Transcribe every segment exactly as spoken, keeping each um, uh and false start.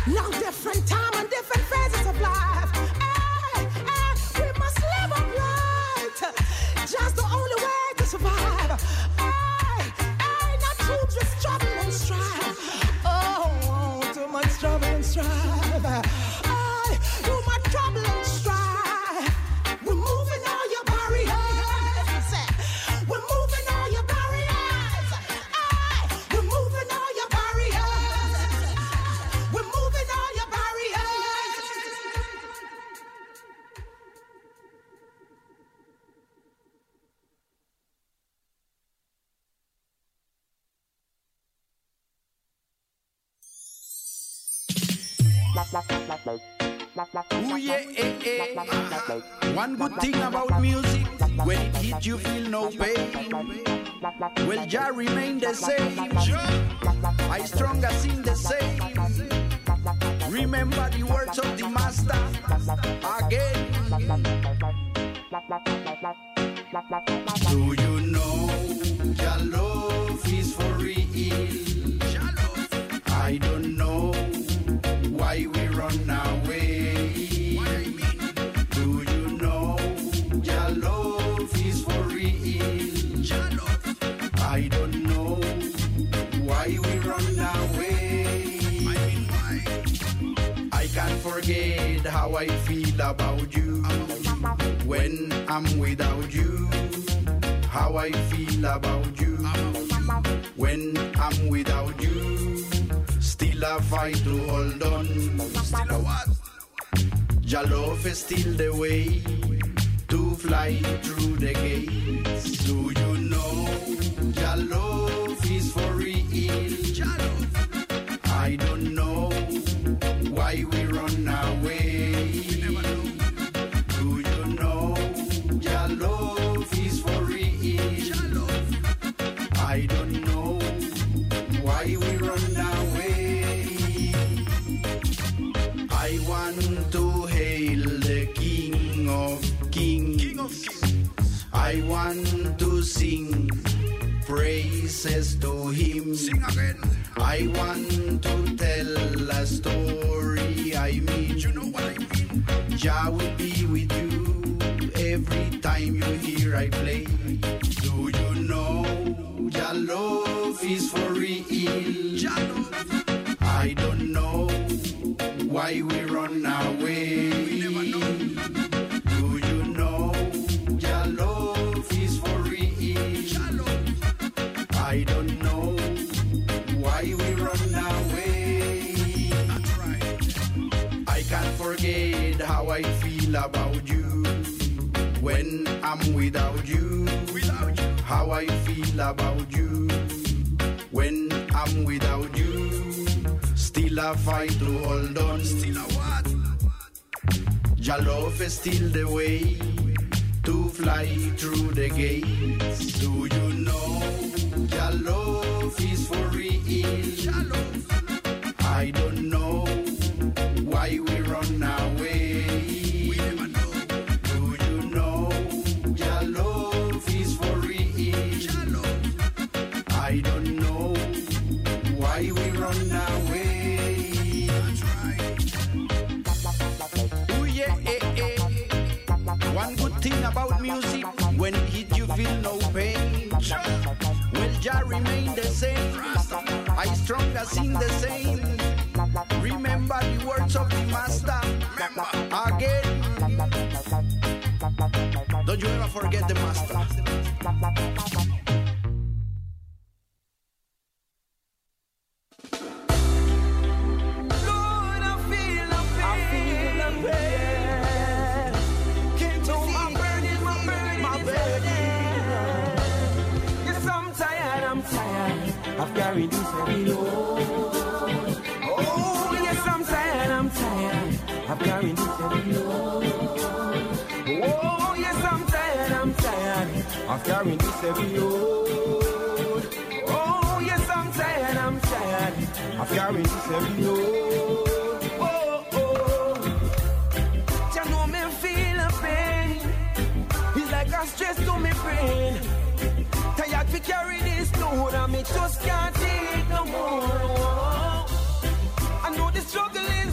Now different time and different phases of life. Hey, hey, we must live up right. Just the only way to survive. Hey, hey, not too just trouble and strife. Oh, too much trouble and strife. Hey, too much trouble and strife. We're moving all your barriers. We're moving all your barriers. Hey, we're moving all your barriers. We're moving all your barriers. Ooh, yeah, eh, eh. One good thing about music, when it hit you feel no pain. Well, Jah remain the same. I stronger sing the same. Remember the words of the master again. Do you know your love is for real? I don't know why we run away. Do you know your love is for real? I don't know why we run away. I can't forget how I feel about you when I'm without you. How I feel about you when I'm without you. Still a fight to hold on. Still a what? Your love is still the way to fly through the gates. Do you know your love is for real? I don't know why we run away. Do you know your love is for real? I don't know why we run away. I want to hail the King of Kings. King of Kings. I want to sing praises to him. Sing again. I want to tell a story. I mean, you know what I mean. Jah will be with you every time you hear I play. Do you know your love is for real? Jah love. I don't know why we run away. We never know. Do you know your love is for real? Jah love. I don't know why we run away. That's right. I can't forget how I feel about you when I'm without you. Without you. How I feel about you when I'm without you. Still a fight to hold on. Still a what? Your love is still the way to fly through the gates. Do you know your love is for real? Your love. I don't know why we run away. We never know. Do you know your love is for real? Your love. I don't know why we run away. That's right. Ooh, yeah, eh, eh. One good thing about music, when it hit you feel no pain. Well, Jah remain the same. I stronger sing the same. Remember the words of the master again. Don't you ever forget the master. I've carried this heavy load. Oh, yes, I'm tired, I'm tired. I've carried this heavy load. Oh, yes, I'm tired, I'm tired. I've carried this heavy load. Oh, yes, I'm tired, I'm tired. I've carried this heavy load. Oh, oh. You know me feel a pain. It's like a stress to me brain. Tired to carry this load and me just can't take no more. I know the struggle is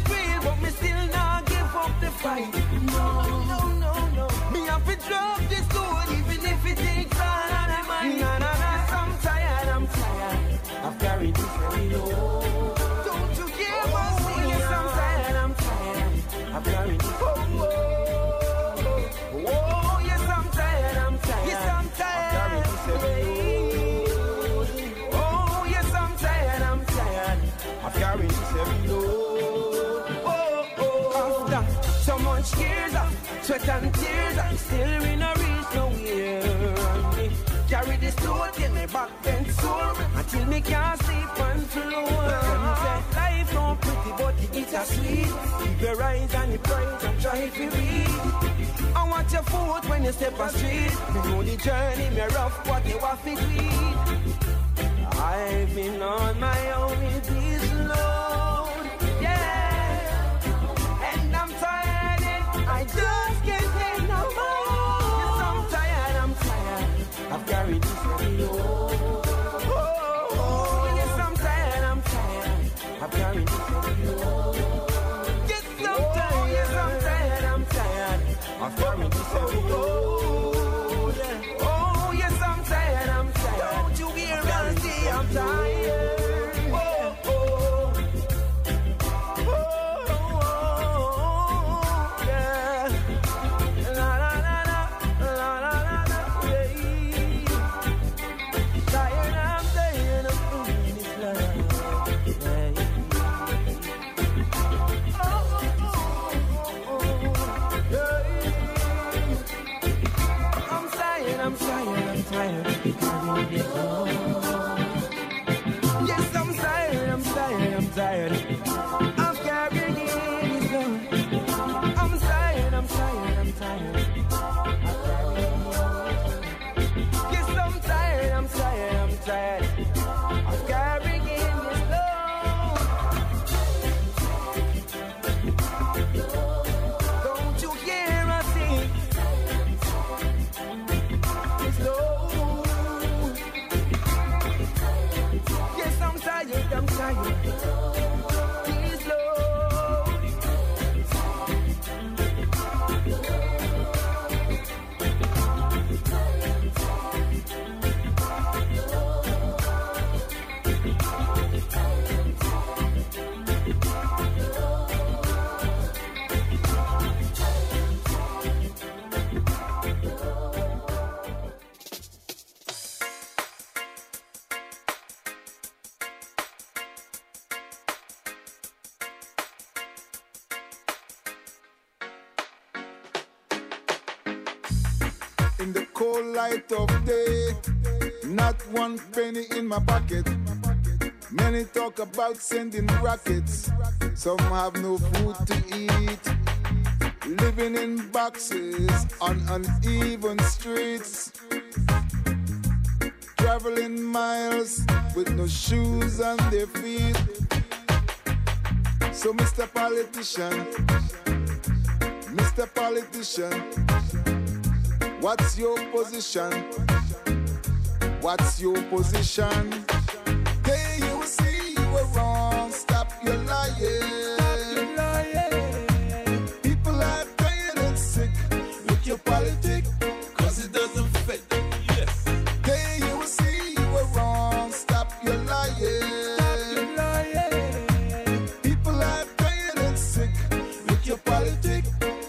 fight. No, no, no, no. Me have to drop this load even if it takes all of the money. Nah, nah, nah. Yes, I'm tired, I'm tired. I've carried this heavy load. Don't you care about me? Yes, I'm tired, I'm tired. I've carried this heavy load. Oh, yes, I'm tired, I'm tired. Yes, I'm tired. I've carried this heavy load. Oh, yes, I'm tired, I'm tired. I've carried this heavy load. Oh, oh. After so much years of sweat and tears, I'm still in a reach nowhere. Carry this load till my back bend sore, until me can't sleep and floor. Life not pretty, but it's a sweet. Keep your eyes on the prize and try to read. I want your foot when you step on street. Me know the journey, me rough, but you have to bleed. I've been on my own with this load, yeah. And I'm tired and I just can't take no more. Yes, I'm tired, I'm tired. I've carried this heavy load. Oh, oh, yes, I'm tired, I'm tired. I've carried this heavy load. Yes, I'm tired, yes, I'm tired, I'm tired. I've carried this heavy load. Oh, yes, I'm tired, I'm tired. Don't you hear me? I'm tired. Oh, oh. Oh, oh, yeah. La, la, la, la. La, la, la, la. Yeah. Tired, I'm tired of doing this love. Yeah. Oh, oh, oh, oh. Yeah. I'm tired, I'm tired, I'm tired. Carrying it on. Yes, I'm tired, I'm tired, I'm tired. I'm carrying it on. I'm tired, I'm tired, I'm tired. I'm carrying it on. Yes, I'm tired, I'm tired, I'm tired. I'm carrying this load. Don't you hear me sing? This load. Yes, I'm tired, I'm tired. This load. In the cold light of day, not one penny in my pocket. Many talk about sending rockets. Some have no food to eat, living in boxes on uneven streets, traveling miles with no shoes on their feet. So Mister Politician, Mister Politician, what's your position? What's your position? Hey, you see you were wrong. Stop your lying. Stop your lying. People are tired and sick with your politics, cause it doesn't fit. Yes. Hey, you see you were wrong. Stop your lying. Stop your lying. People are tired and sick with your politics.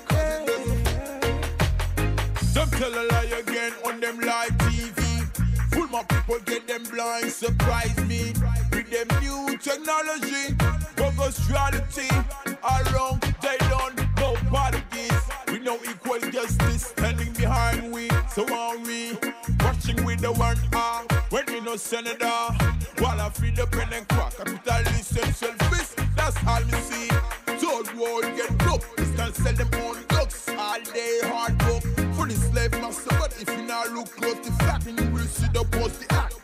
Tell a lie again on them live T V. Full my people get them blind, surprise me. With them new technology, bogus reality. Around they don't know politics. We know equal justice standing behind we. So are we watching with the one eye when we no senator? While I feed the pen and crack, capitalist and selfish. That's all me see. Third world get broke. This can sell them on looks. All day hard work. For the slave master, but if you now look close, the fact you will see the post the act.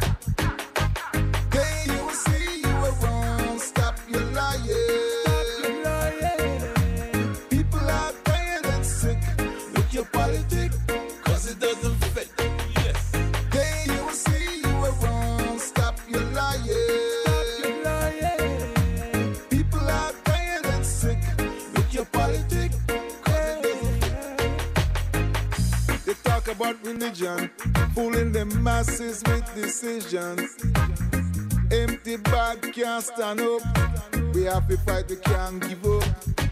Hey, you will see you were wrong. Stop your lying. Stop your lying. People are tired and sick with your politics, cause it doesn't fit. Yes. Hey, you will see you were wrong. Stop your lying. Stop your lying. People are tired and sick with your politics, about religion, fooling the masses with decisions. Empty bag can't stand up. We have to fight, we can't give up.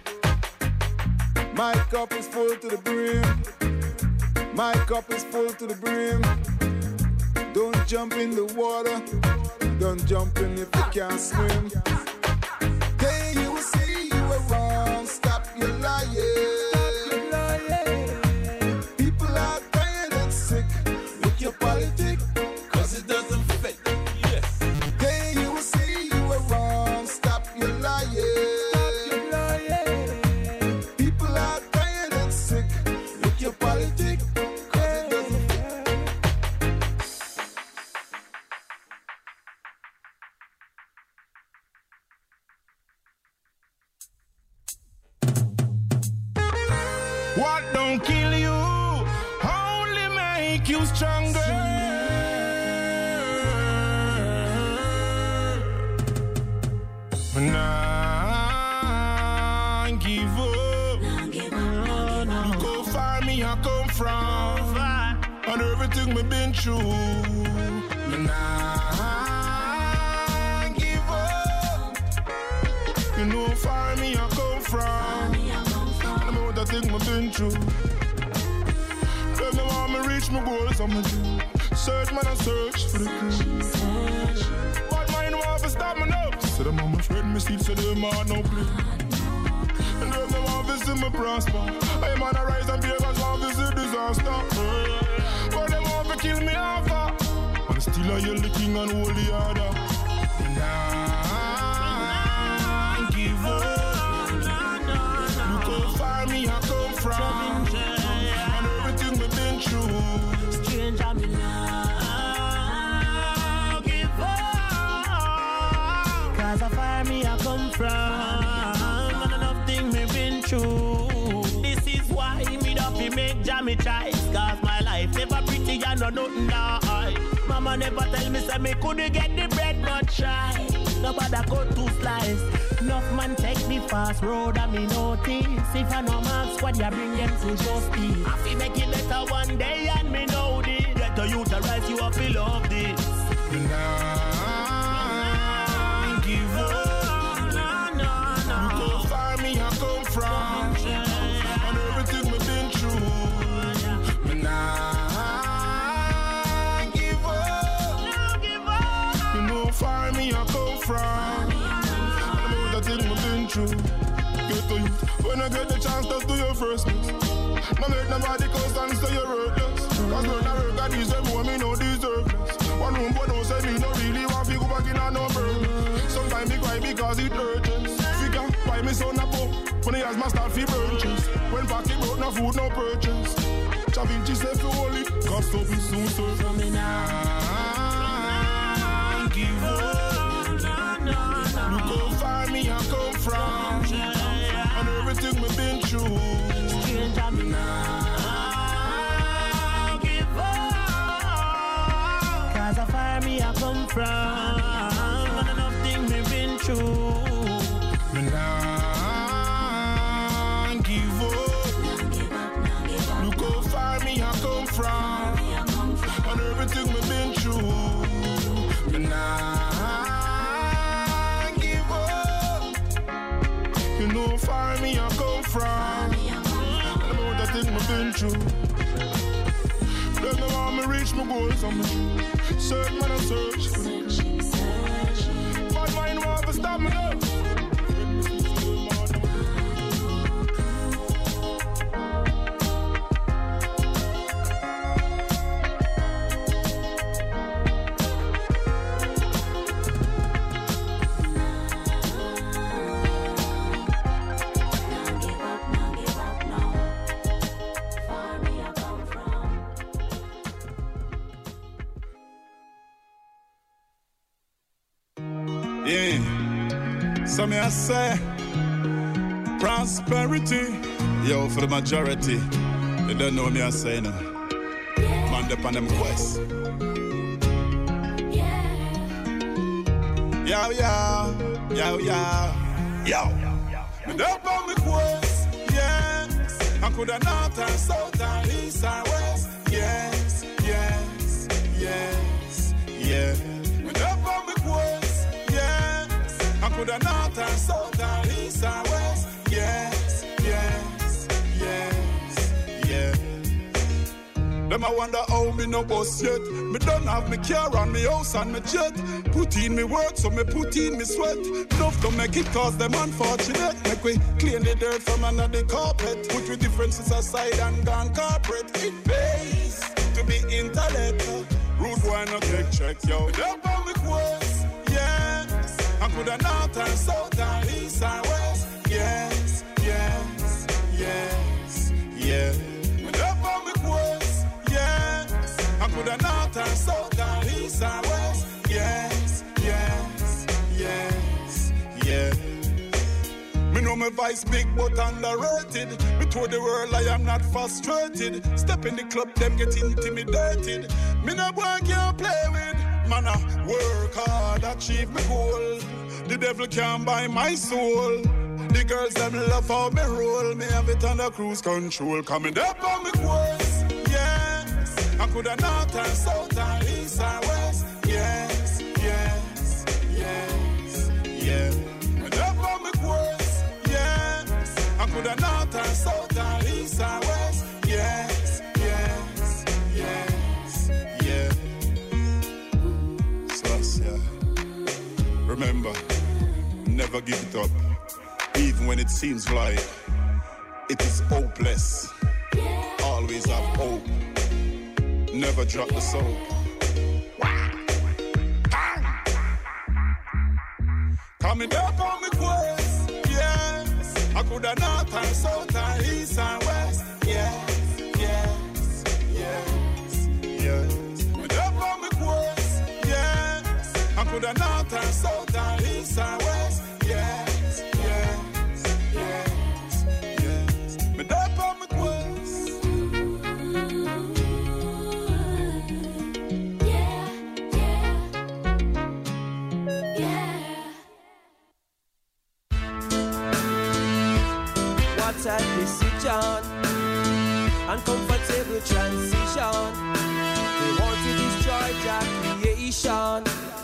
My cup is full to the brim. My cup is full to the brim. Don't jump in the water. Don't jump in if you can't swim. Hey, you will see you are wrong. Stop your lying. People are tired and sick with your politics, cause it doesn't fit. Yes. Hey, you will see you are wrong. Stop your lying. People are tired and sick with your politics, cause it doesn't fit. What don't kill you only make you stronger. Nah, give up. Look how far me I come from, and everything me been through. Nah, give up. You know how far me I come from. The thing I've been through. When me want me reach my goals, I'ma do. Search, man, I search for the truth. But mine want to stop me now. So them on my friend, me sleep, so them on no play. And when me want to see me prosper, I man I rise and bear, cause want to see disaster. But them want to kill me off. And still I yell the king and hold the order. Nah, give up. Me I come from, and everything we've been through. Stranger me now, give up. Cause I fire me I come from, and enough thing we've been through. This is why me don't be make jammy choice. Cause my life never pretty and no nothing nice. Mama never tell me say me couldn't get the bread not try. Nobody cut two slice. Enough man take the fast road and me notice. If I no marks, what you bring them to justice. I feel make it better one day and me know this. Get to you to rise, you up feel love this. Nah, give up. Nah, nah, nah. Look how far me I come from, and everything me been through. Nah, give up. Give up. You know how far me I come from. Thing we've been through. Get to youth when I get the chance to do your first miss. No make nobody cause and say you're worthless. Cause when I work at these more me no deserve less. One room but don't say me no really want to go back in a no burden. Sometimes me cry because it urgent. Figure why me son a pop when he has my start fi purchase. When pocket broke no food no purchase. Da Vinci say fi hold it cause something soon serve for me now. Give up. Look how far me I come from, and everything we've been through. Stranger me now, give up. Cause how far me I come from, and enough things we've been through. Nah, give up. Look how far me I come from, and everything we've been through. Nah. You know how far me I come from, I know that thing I've been through. Then I want me reach my goals, I'm search, man, I search. But mine want to stop me now. Yeah, so me I say prosperity, yo, for the majority. You don't know me I say no. Man up on them quest. Yo, yo, yo, yo, yo. Me up on me quest, yes. I could have north and south and east and west. yes, yes, yes, yeah. Me up on me quest, yes. I could have north and south and east and west, yes, yes, yes, yeah. Them I wonder how me no boss yet. Me don't have me car and me house and me jet. Put in me work so me put in me sweat. Enough to make it cause them unfortunate. Make we clean the dirt from under the carpet. Put we differences aside and gone corporate. It pays to be intellect. Rude boy no take check yo. Up on me quest, yes. I could have north and south and east and west. Yes, yes, yes, yeah. Up on me quest, yes. I could have north and south and east and west. Yes, yes, yes, yeah. Me know my vice big but underrated. Me told the world I am not frustrated. Step in the club, them get intimidated. Me no boy can't play with. Man, I work hard, achieve my goal. The devil can't buy my soul. The girls them love how me roll. Me have it under cruise control. Coming up on me quest, yes. I could have north and south and east and west. Yes, yes, yes, yeah. And up on me quest, yes. I could have north and south and east and west. Yes, yes, yes, yeah. So, yeah. Remember, never give it up. Even when it seems like it is hopeless. Always have hope. Never drop the soap. Coming up on me quest, yes. I could have north and south and east and west. Yes, yes, yes, yes. Coming up on me quest, yes. I could have north and south and east and west. Yes, yes, yes, yes. Me up on me quest. Yeah, yeah, yeah. What a decision, uncomfortable transition. They want to destroy their creation.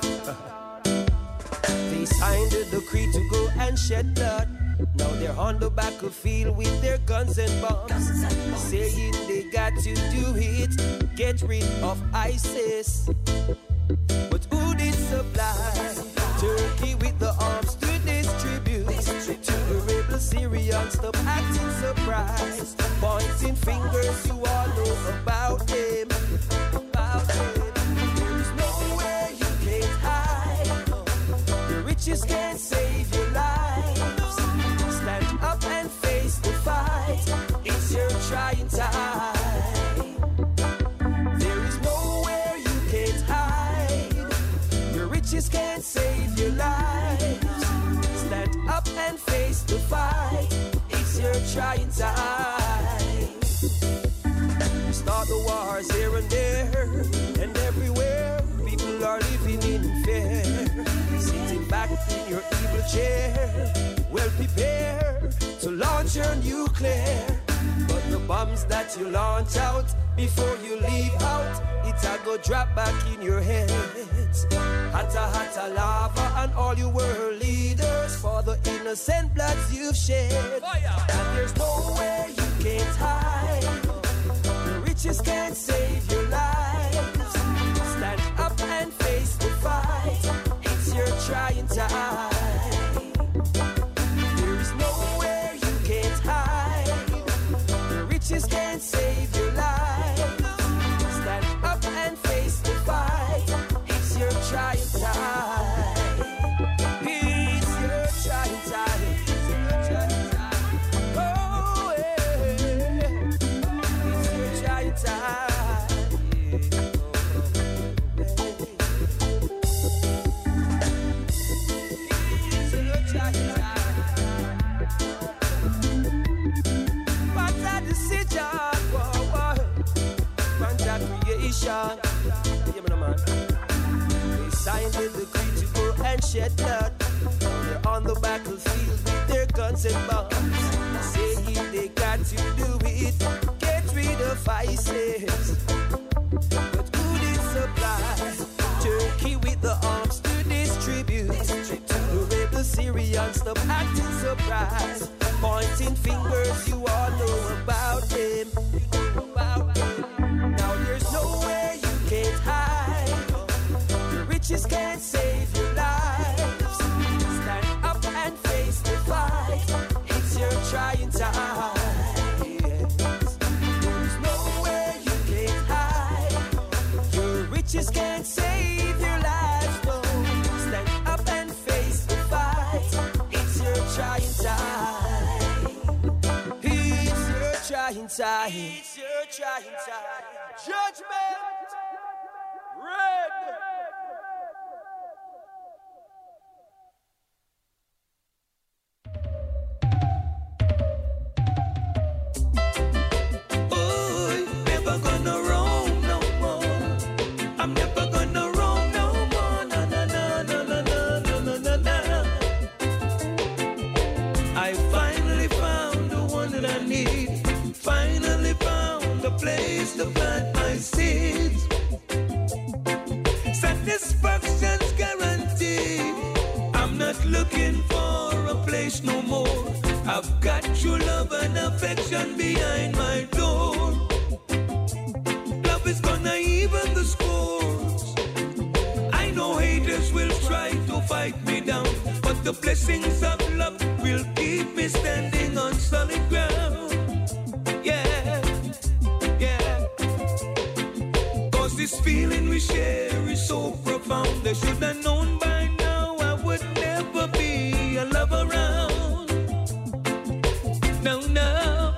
They signed the decree to go and shed blood. Now they're on the battlefield with their guns and bombs, saying they got to do it, get rid of ISIS. But who did supply Turkey with the arms to distribute to the rebel Syrians? Stop acting surprised, pointing fingers, you all know about them, about them. There's nowhere you can't hide. The riches can't save your lives. Stand up and face the fight. It's your trying time. There is nowhere you can't hide. Your riches can't save your lives. Stand up and face the fight. It's your trying time. Start the wars here and there and everywhere. People are living in fear. Sitting back in your evil chair, well prepared to launch your nuclear. But the bombs that you launch out before you leave out, it'll go drop back in your heads. Hotter, hotter lava and all you world leaders for the innocent bloods you've shed. And there's nowhere you can't hide. The riches can't save your lives. Stand up and face the fight. It's your trying time. There is nowhere you can't hide. The riches can't save your life. Stand up and face the fight. It's your trying time. It's your trying time. It's your trying time. Oh, yeah. It's your trying time. Creation. Yeah, man. They signed the decree to go and shed blood. They're on the battlefield with their guns and bombs, saying they got to do it, get rid of ISIS. trying time. It's your trying time. Judgment. Red. To plant my seeds. Satisfaction's guaranteed. I'm not looking for a place no more. I've got true love and affection behind my door. Love is gonna even the scores. I know haters will try to fight me down, but the blessings of love will keep me standing on solid ground. Yeah. This feeling we share is so profound. They should have known by now I would never be a love around. No, no.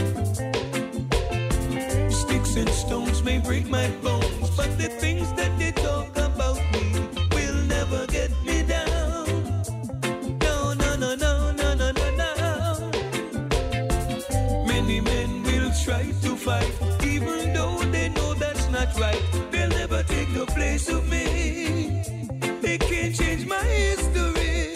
Sticks and stones may break my bones, but the things that they talk about me will never get me down. No, no, no, no, no, no, no, no. Many men will try to fight, even though they know that's not right. They'll never take the place of me. They can't change my history.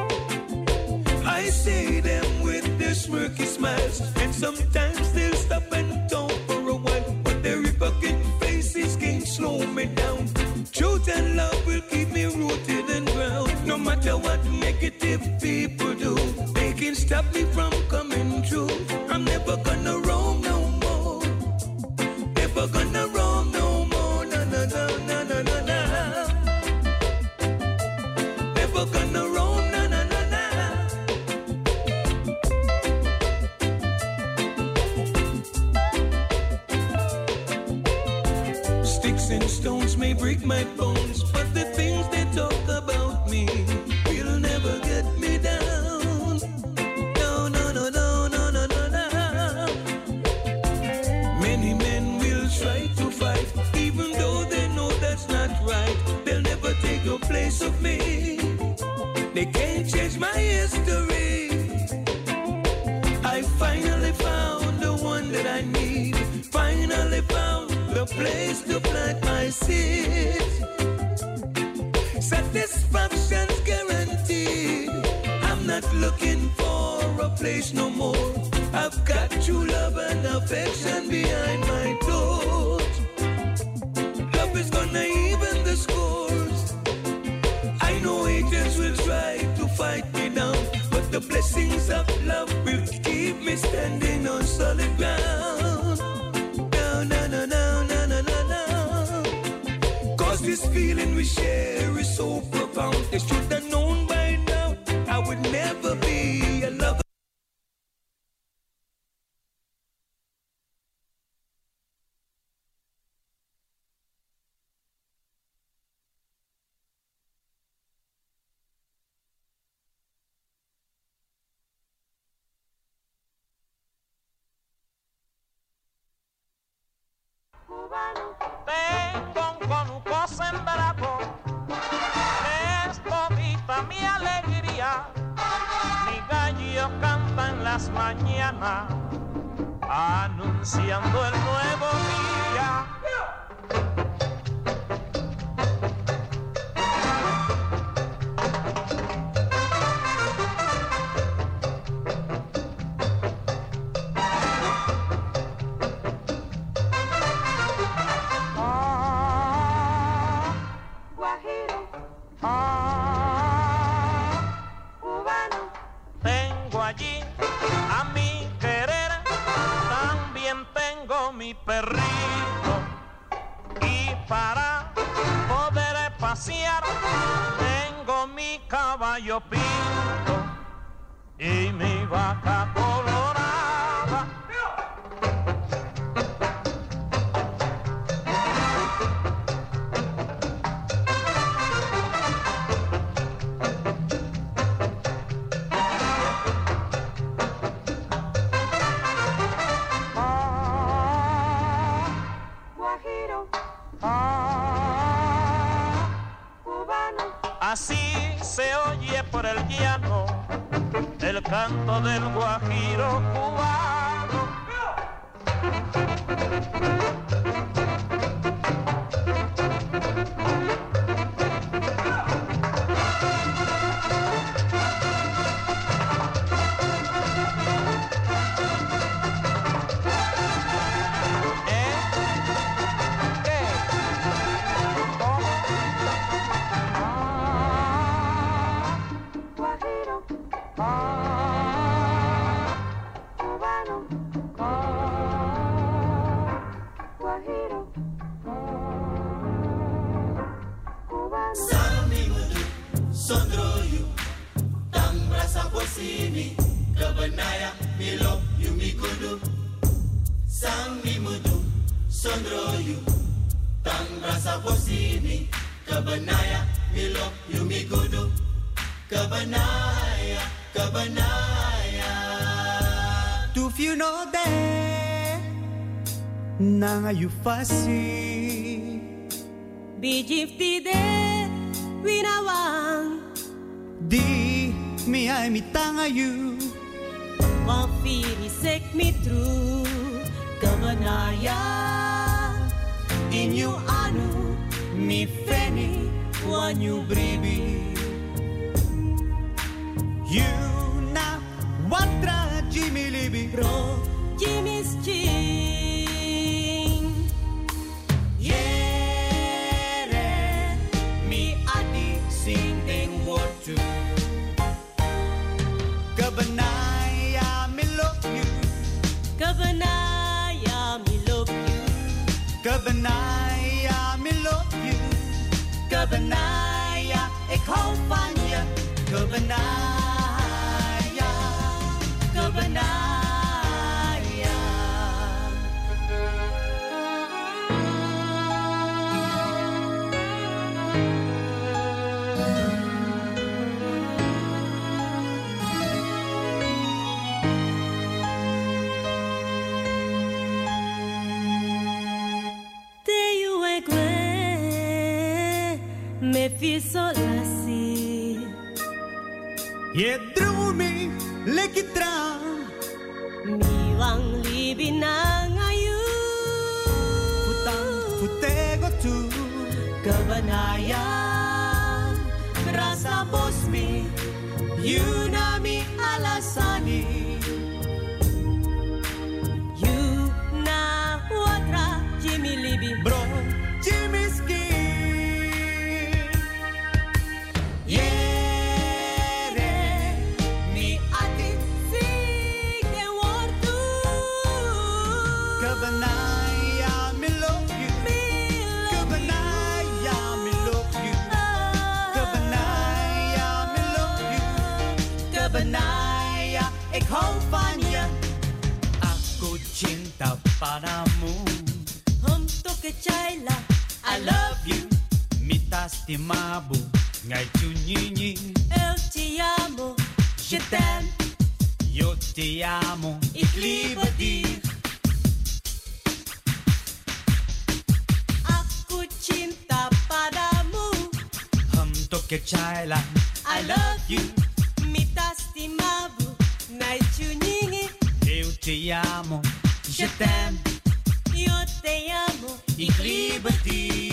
I say them with their smirky smiles, and sometimes they'll stop and talk for a while, but their hypocrite faces can't slow me down. Truth and love will keep me rooted and ground. No matter what negative people do, they can stop me from coming true. I'm never gonna roam no more. Never gonna roam no more. No, no, no, no, no, no, no. Never gonna roam. No, no, no, no. Sticks and stones may break my bones, but the things they talk about me will never get me down. No, no, no, no, no, no, no, no. Many men will try to fight, even though they know that's not right. They'll never take the place of me. They can't change my history. I finally found the one that I need. Finally found the place to plant my seeds. Satisfaction's guaranteed. I'm not looking for a place no more. I've got true love and affection behind my doors. Love is gonna even the scores. I know haters will try to fight me down, but the blessings of love will keep me standing on solid ground. No, no, no, no, no, no, no, no. Cause this feeling we share is so profound. They should have known by now I would never be a lover. Tengo un conuco sembrado, es todita mi alegría. Mi gallo canta en las mañanas, anunciando el nuevo día. Tengo allí a mi querer, también tengo mi perrito, y para poder pasear tengo mi caballo pinto y mi vaca colorada. Ah, canto del guajiro cubano. Kabanaya, mi love you, mi kudu. Sang mi mudu, sondroyu. Tang rasa posini. Kabanaya, mi love you, mi kudu. Kabanaya, kabanaya. Tu fiu no de, nanga you fasi. Bijifti de, winawang. Di mi ay mi tanga you. Wan firi sek mi tru. Kabanaya. Inyu anu, mi feni, wan you bribi. You na watra Jimmy Libby. Bro, Jimmy's ching. Yere, mi adi sing ding watu. Kabanaya, me love you. Kabanaya, me love you. Kabanaya, me love you. Kabanaya, ik hou van je. Kabanaya, Kabanaya. Me fiso la si. Je dromi lekitra. Mi wang libinang ayu. Putang putego tu. Kabanaya. Rasa bosmi. Yunami alasani. You na watra Jimmy Libby. Bro, Jimmy Ski. Kabanaya, ik hou van je. Aku cinta padamu. Untuk kecaila, I love you. Mitas timabu, ngai chunyinyi. eu te amo. Je t'aime, yo te amo. Ik liebe dir. Aku cinta padamu. Untuk kecaila, I love you. Mitas timabu, nai chunyingi. Eu te amo, je t'aime. Yo te amo. Ik liebe dir.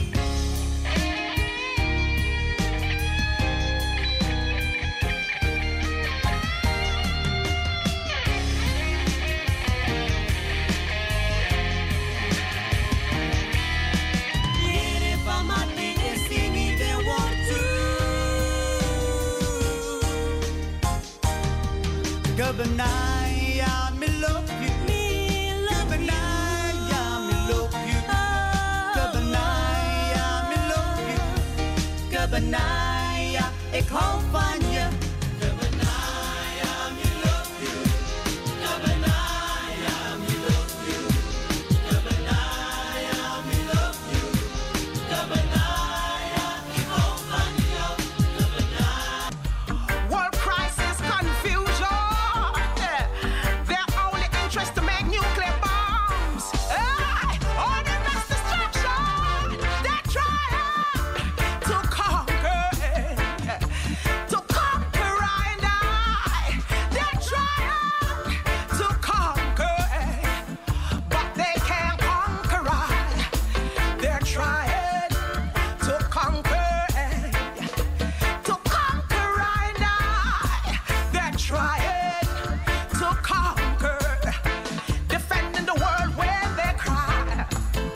Kabanaya, me love you. Me love Kabanaya, me love you. Kabanaya, me love you. Kabanaya, ik hou van je. Kabanaya, me love you. Kabanaya, me love you. Kabanaya, me love you. Kabanaya, ik hou van je. Kabanaya. World crisis, confusion. Their only interest to make nuclear bombs. Hey, all the rest destruction. They're trying to conquer, to conquer. to conquer, defending the world when they cry.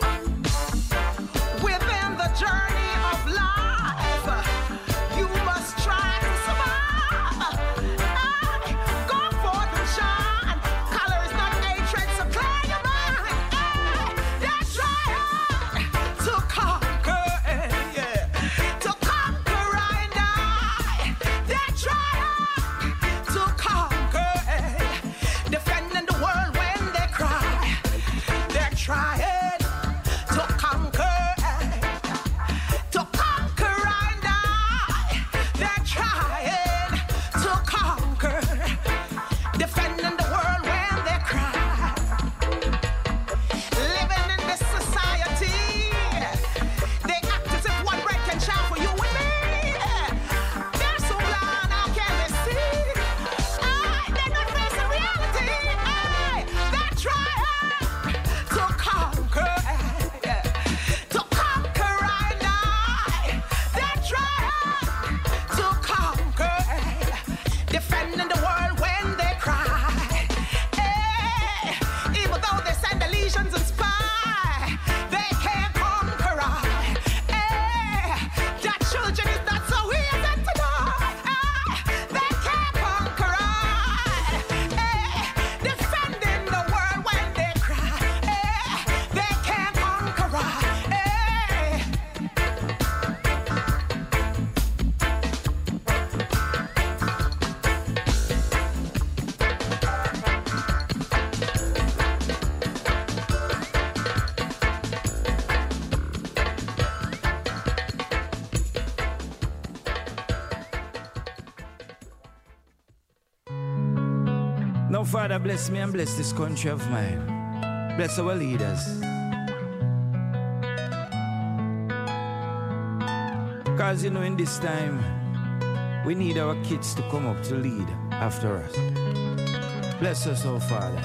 Within the journey of life, you must try to survive. Hey, go forth and shine. Color is not hatred, so clear your mind. Hey, they're trying to conquer, yeah, to conquer and die. They're trying to conquer, defending the world when they cry. They're trying to conquer, to conquer and die. They're trying to conquer, defending the world when they cry. Living in this society, they act as if one bread can shine for you and me. They're so blind, how can they see? Aye, they're not facing reality. Aye, they're trying to conquer, to conquer and die. They're trying to conquer, defending the world when they cry. Eh, even though they send the legions and spy, they can't conquer I. Eh, that children is not so easy to die. Eh, they can't conquer I. Eh, defending the world when they cry. Eh, they can't conquer I. Eh. Now, Father, bless me and bless this country of mine. Bless our leaders. Because, you know, in this time, we need our kids to come up to lead after us. Bless us, oh Father.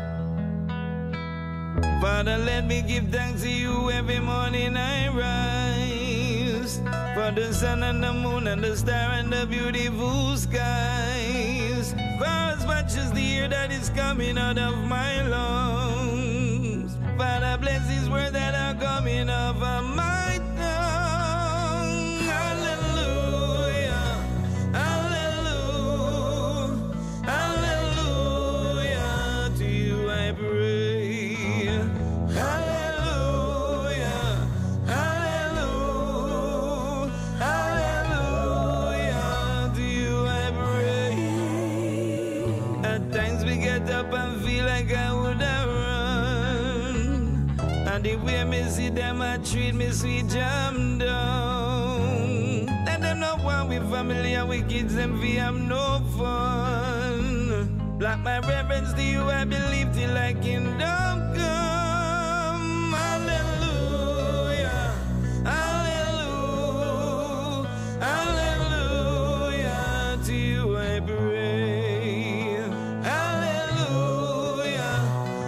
Father, let me give thanks to you every morning I rise. For the sun and the moon and the star and the beautiful skies. For as much as the air that is coming out of my lungs. Father, bless these words that are coming off of my tongue. Hallelujah, hallelujah, hallelujah. To you I pray. Hallelujah, hallelujah, hallelujah. To you I pray. At times we get up and feel like I would have run. And the way me see them, I treat me sweet jam down. Let them know why we family and we kids them we have no fun. Block my reverence to you, I believe till I kingdom come. Hallelujah, hallelujah, hallelujah. To you I pray. Hallelujah,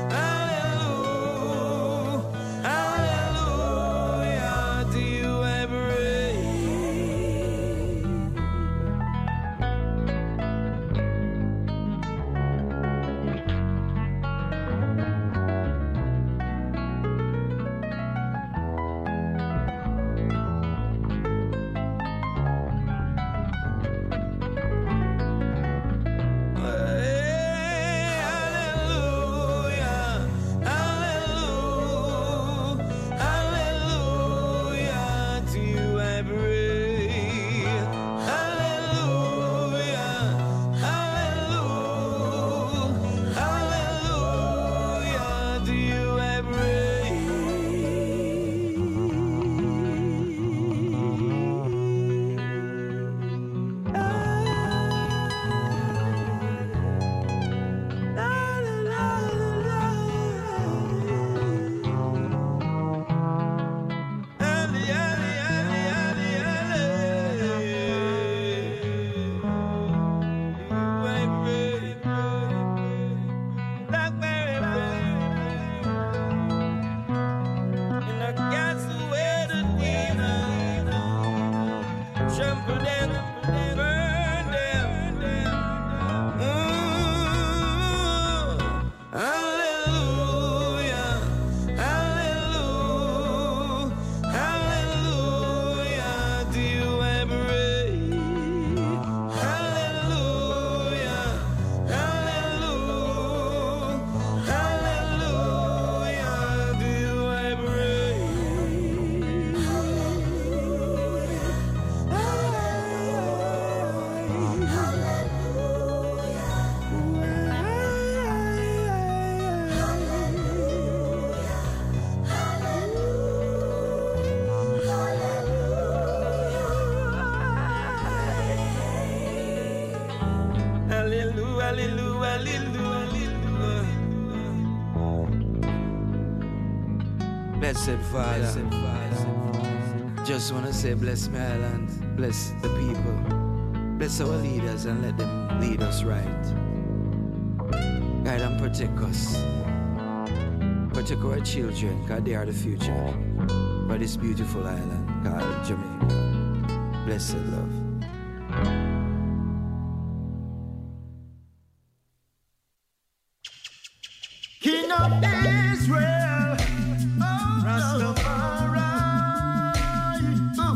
hallelujah, hallelujah. To you I pray. Blessed Father, just want to say bless my island, bless the people, bless our leaders and let them lead us right. Guide and protect us, protect our children, because they are the future for this beautiful island called Jamaica. Blessed love. King of Israel, oh, Rastafari, oh,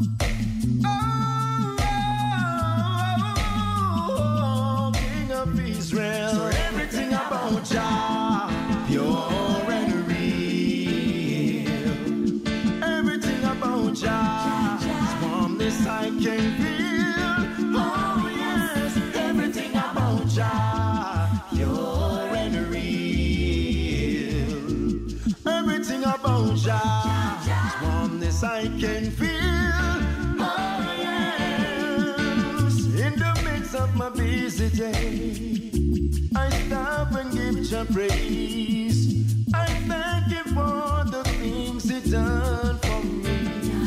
oh, King of Israel. So everything about Jah, pure and real. Everything about Jah, warmness I can feel. Oh yes, everything about Jah, pure and real. Everything about Jah, warmness I can feel. Oh yes, in the midst of my busy day, I stop and give Jah praise. I thank Him for the things He done for me.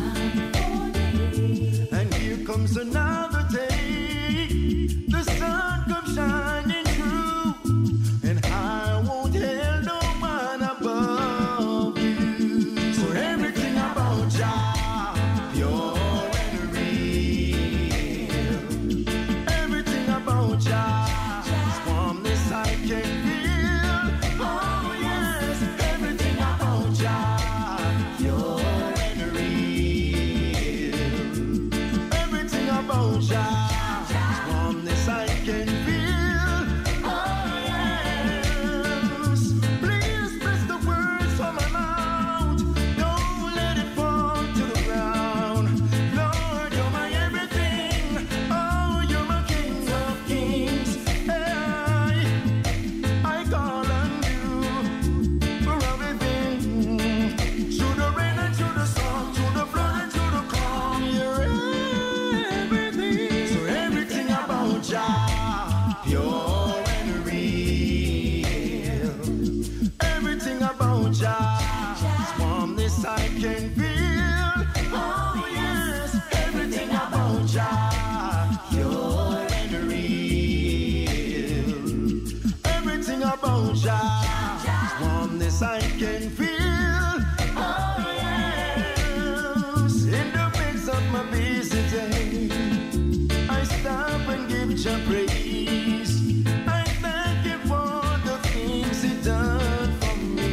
And here comes another day, the sun comes shining through, and I won't hail no one above you. So everything about Jah, pure and real. Everything about Jah, warmness I can feel. Oh yes, everything about Jah, pure and real. Everything about Jah, warmness I can feel. Oh yes, please bless the words from my mouth. Don't let it fall to the ground. Lord, you're my everything. Oh, you're my King of Kings. Hey, I call on you for everything. Through the rain and through the storm, through the flood and through the calm, you're everything. So everything about Jah, pure and real. Everything about Jah, warmness I can feel. Oh yes, everything about Jah, pure and real. Everything about Jah, warmness I can feel. Oh yes, in the midst of my busy day, I stop and give Jah praise. I thank Him for the things He done for me.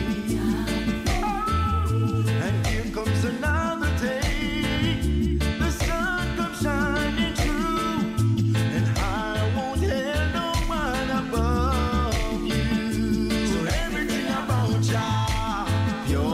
And here comes another day, the sun comes shining through, and I won't hail no one above you. So everything about Jah, pure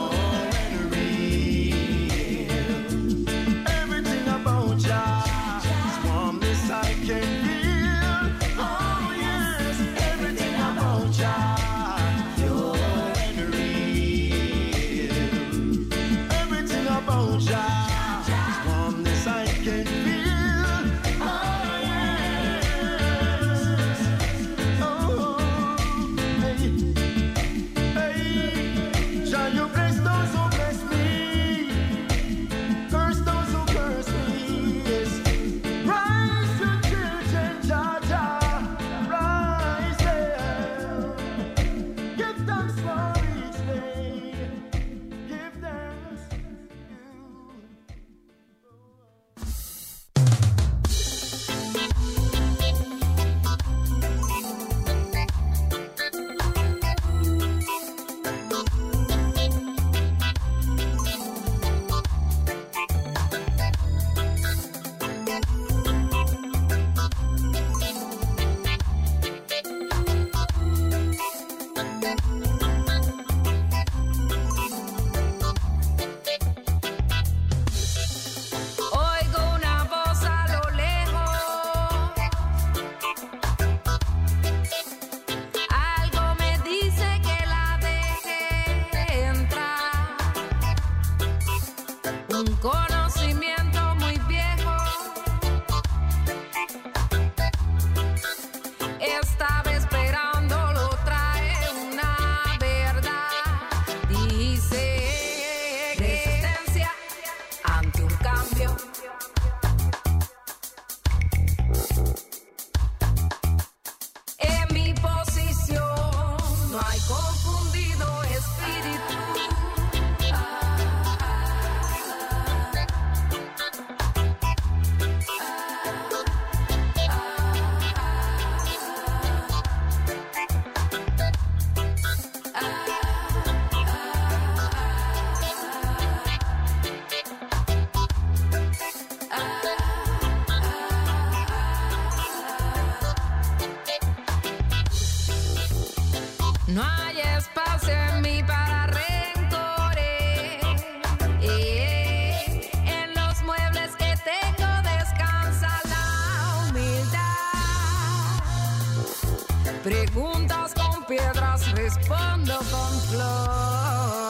No hay espacio en mí para rencores. Eh, en los muebles que tengo descansa la humildad. Preguntas con piedras, respondo con flores.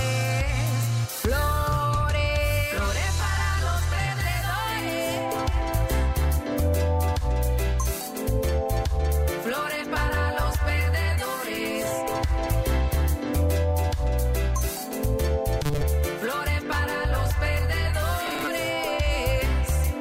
Flores, flores para los perdedores. Flores para los perdedores. Flores para los perdedores.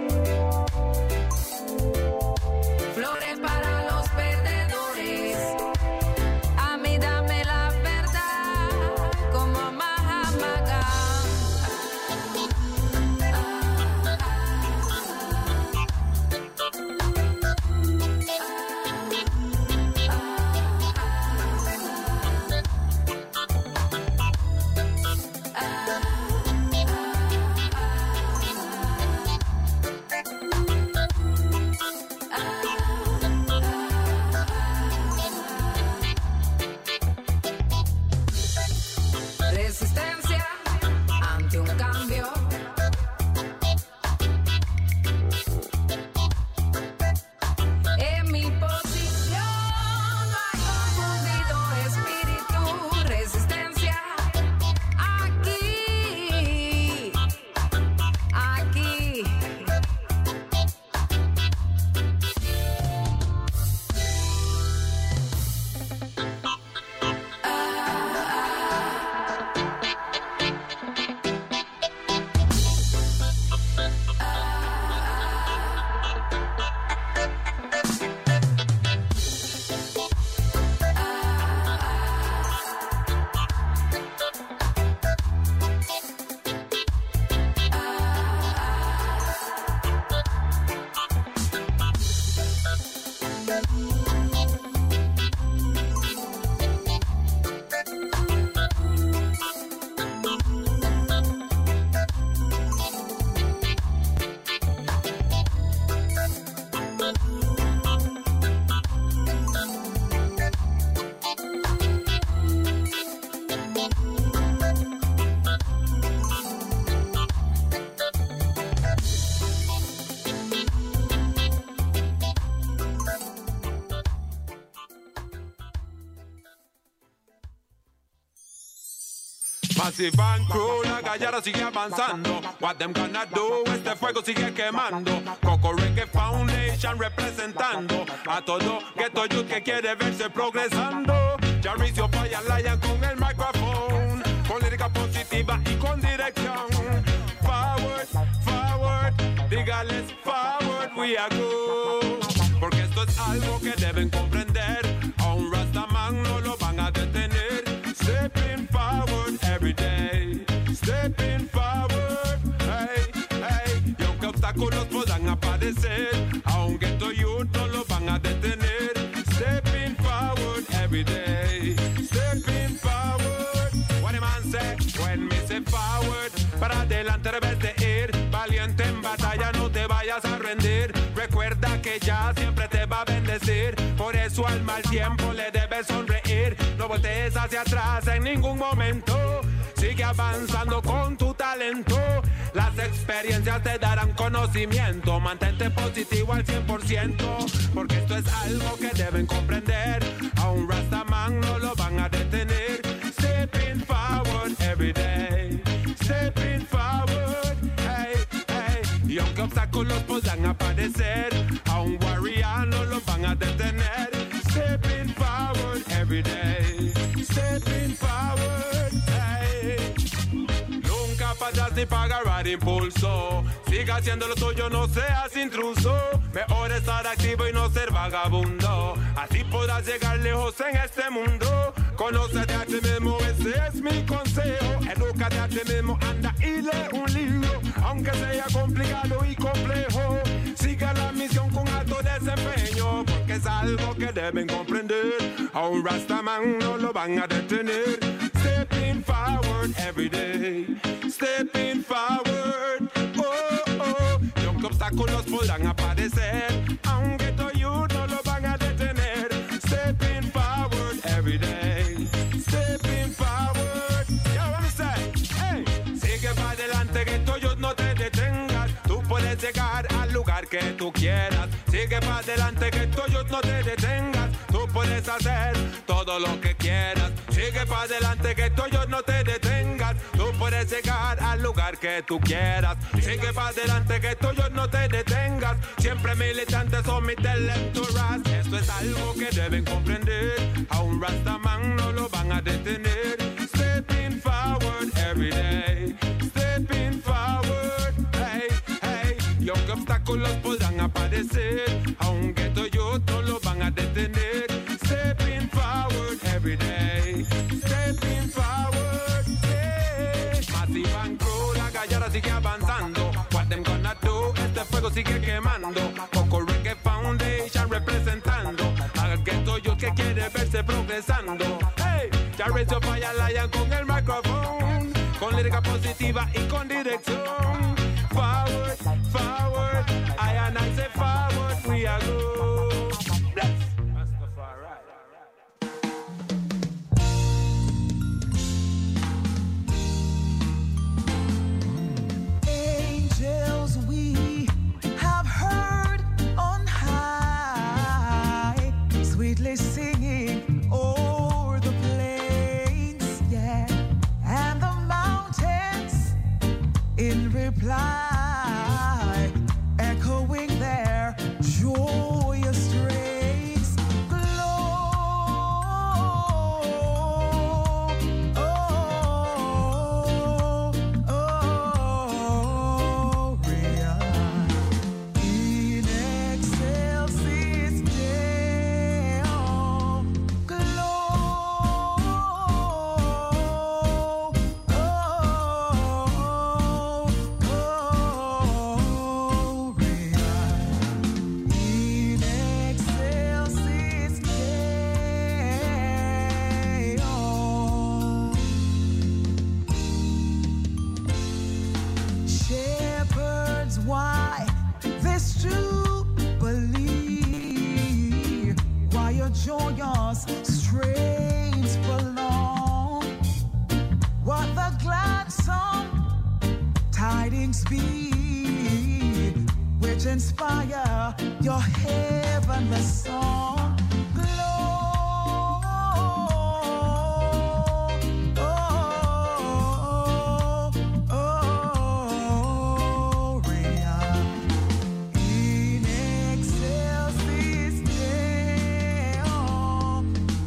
Flores para los perdedores. A mí dame la verdad como Mahatma Resistencia ante un cambio. En mi posición no hay confundido espíritu. Resistencia aquí, aquí. Massive and crew, la gallara sigue avanzando. What them gonna do, este fuego sigue quemando. Coco Reggae Foundation representando a todo ghetto youth que quiere verse progresando. Jaricio Fire Lion con el microphone, con lírica positiva y con dirección. Forward, forward, dígales forward, we are good. Porque esto es algo que deben comprender. A un Rastaman no lo van a detener. Stepping forward every day, stepping forward, hey, hey. Y aunque obstáculos puedan aparecer, a un ghetto youth no lo van a detener. Stepping forward every day, stepping forward. What a man say, when me say forward, para adelante debes de ir. Valiente en batalla, no te vayas a rendir. Recuerda que ya siempre te va a bendecir. Por eso al mal tiempo le debes sonreír. No voltees hacia atrás en ningún momento. Sigue avanzando con tu talento. Las experiencias te darán conocimiento. Mantente positivo al cien por ciento. Porque esto es algo que deben comprender. A un Rastaman no lo van a detener. Stepping forward every day. Stepping forward, hey, hey. Y aunque obstáculos puedan aparecer, a un warrior no lo van a detener. Stepping forward every day. Stepping forward, hey. Nunca pagas ni para agarrar impulso. Siga haciendo lo tuyo, no seas intruso. Mejor estar activo y no ser vagabundo. Así podrás llegar lejos en este mundo. Conócete a ti mismo, ese es mi consejo. Edúcate a ti mismo, anda y lee un libro. Aunque sea complicado y complejo, siga la misión con alto desempeño. Porque es algo que deben comprender. A un Rastaman no lo van a detener. Stepping forward every day. Stepping forward, oh, oh. Y aunque obstáculos podrán aparecer, aunque tú no lo van a detener. Stepping forward every day. stepping forward. Ya vamos a hey, sigue para adelante que tuyos no te detengas. Tú puedes llegar al lugar que tú quieras. Sigue para adelante que tuyos no te detengas. Tú puedes hacer todo lo que quieras. Sigue para adelante que tuyos no te detengas. Tú puedes llegar al lugar que tú quieras. Sigue para adelante que tuyos no te detengas. Siempre militantes son mi electoras. Esto es algo que deben comprender. A un Rastaman no lo van a detener. Stepping forward every day. Stepping forward, hey, hey. Y aunque obstáculos podrán aparecer, aunque tuyos no lo van a detener. Stepping forward every day. Stepping forward, yeah. Massive and Crew, la gallara sigue avanzando. What them gonna do? Este fuego sigue quemando. Coco Reggae Foundation representando al ghetto youth que quiere verse progresando. Hey, ya raise your fire lion con el micrófono, con lírica positiva y con dirección. Forward, forward, I and I say forward, we are go. Bless. Angels we have heard on high, sweetly singing o'er the plains, yeah, and the mountains in reply, echoing their joyous strains. Gloria in excelsis Deo. Shepherds, why this jubilee? Why your joyous strains prolong? What the gladsome tidings be, which inspire your heavenly song? Gloria in excelsis Deo.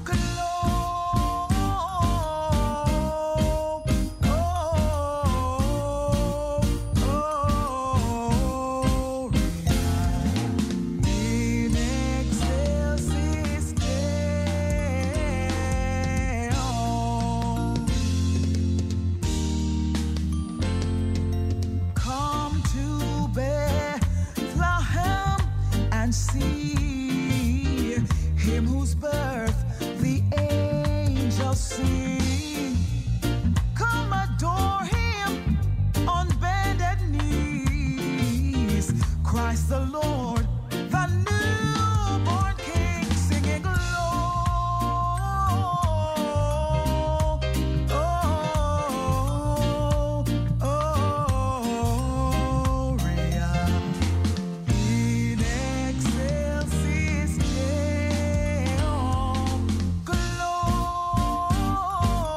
In excelsis Deo. Come to Bethlehem and see him whose birth the angels sing. Come adore him on bended knees. Christ the Lord, the newborn King, singing Gloria in excelsis Deo. Gloria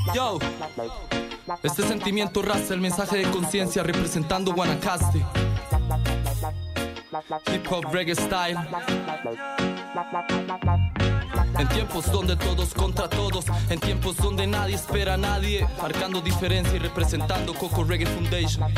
Yo, este sentimiento raza, el mensaje de conciencia representando Guanacaste. Hip hop reggae style. En tiempos donde todos contra todos, en tiempos donde nadie espera a nadie, marcando diferencia y representando Coco Reggae Foundation.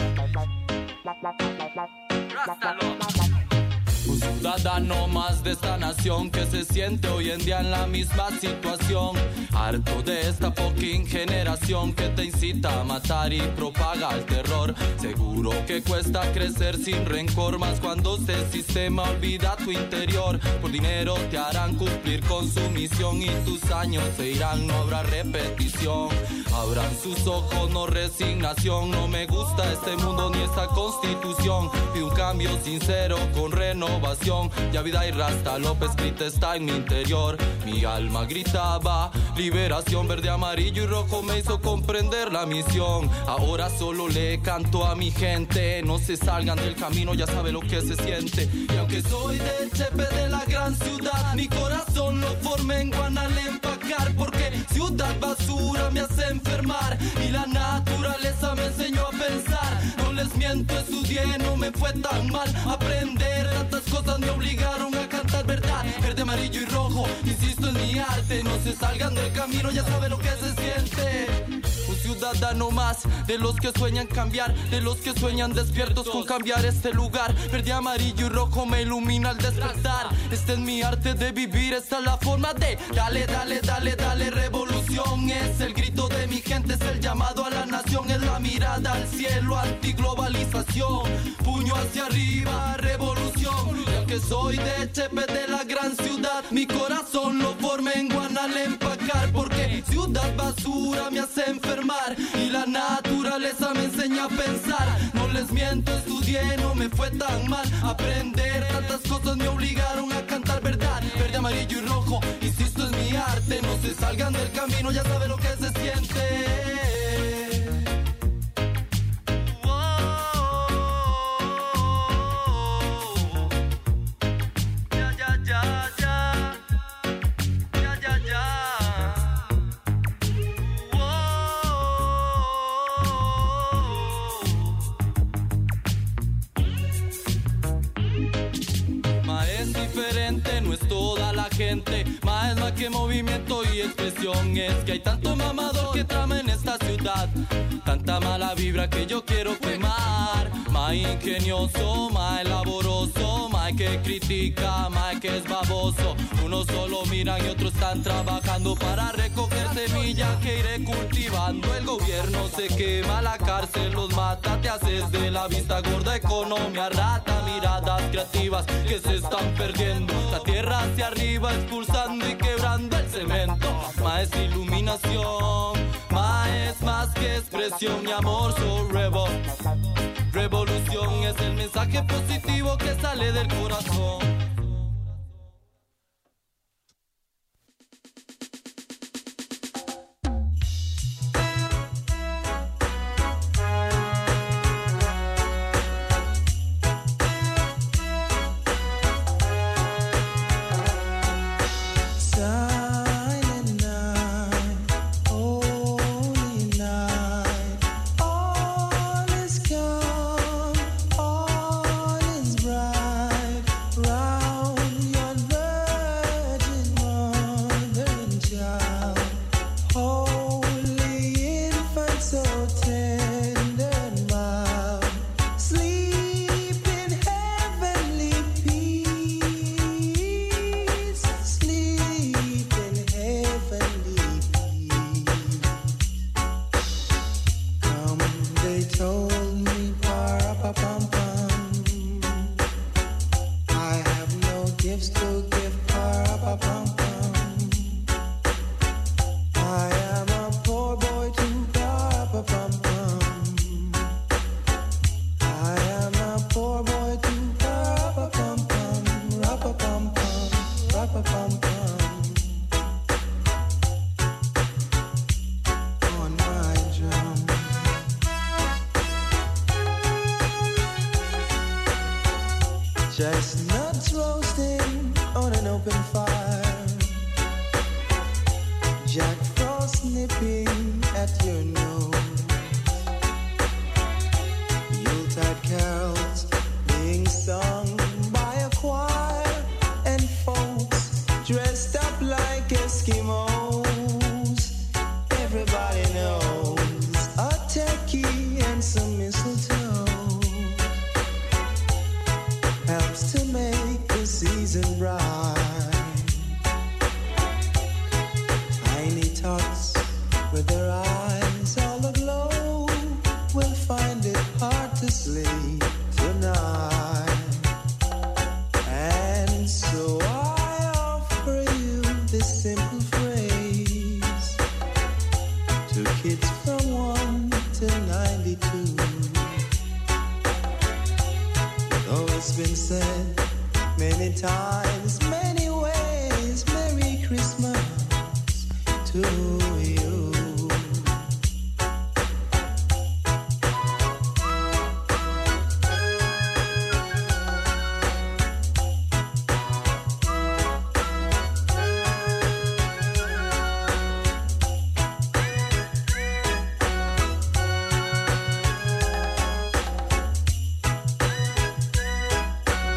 Un ciudadano más de esta nación que se siente hoy en día en la misma situación. Harto de esta fucking generación que te incita a matar y propaga el terror. Seguro que cuesta crecer sin rencor, más cuando este sistema olvida tu interior. Por dinero te harán cumplir con su misión y tus años se irán, no habrá repetición. Abran sus ojos, no resignación. No me gusta este mundo ni esta constitución. Pido un cambio sincero con renovación. Ya vida y rasta, López escrita está en mi interior. Mi alma gritaba liberación, verde, amarillo y rojo me hizo comprender la misión. Ahora solo le canto a mi gente. No se salgan del camino, ya sabe lo que se siente. Y aunque soy del Chepe de la gran ciudad, mi corazón lo formé en Guanal empacar. Porque ciudad basura me hace enfermar y la naturaleza me enseñó a pensar. No les miento, estudié, no me fue tan mal. Aprender tantas cosas me obligaron a cantar verdad. Verde, amarillo y rojo, insisto, en mi arte. No se salgan del camino, ya sabe lo que se siente. Un ciudadano más de los que sueñan cambiar, de los que sueñan despiertos con cambiar este lugar. Verde, amarillo y rojo me ilumina al despertar. Este es mi arte de vivir, esta es la forma de dale, dale, dale, dale, revolución. Es el grito de mi gente, es el llamado a la nación. Es la mirada al cielo, antiglobalización. Puño hacia arriba, revolución. Y aunque soy de Chepe de la gran ciudad, mi corazón lo formé en Guanal empacar. Porque ciudad basura me hace enfermar y la naturaleza me enseña a pensar. No les miento, estudié, no me fue tan mal. Aprender tantas cosas me obligaron a cantar verdad. Verde, amarillo y rojo, insisto, es mi arte. No se salgan del camino, ya sabe lo que se siente. No es toda la gente, más es más que movimiento y expresión. Es que hay tanto mamador que trama en esta ciudad, tanta mala vibra que yo quiero quemar. Más ingenioso, más laboroso, más que critica, más que es baboso. Unos solo miran y otros están trabajando para recoger semillas que iré cultivando. El gobierno se quema, la cárcel los mata. Te haces de la vista gorda, economía rata. Miradas creativas que se están perdiendo. La tierra hacia arriba expulsando y quebrando el cemento. Más es iluminación, más es más que expresión y amor. So revo, revolución es el mensaje positivo que sale del corazón. Chestnuts roasting on an open fire, Jack Frost nipping at your nose. Yuletide carols being sung by a choir and folks dressed up like Eskimos. Everybody knows a turkey and some mistletoe helps to make the season bright. Tiny tots with their eyes all aglow will find it hard to sleep tonight. And so I offer you this simple phrase to kids from one to ninety-two. Though it's been said many times, many ways, Merry Christmas to you.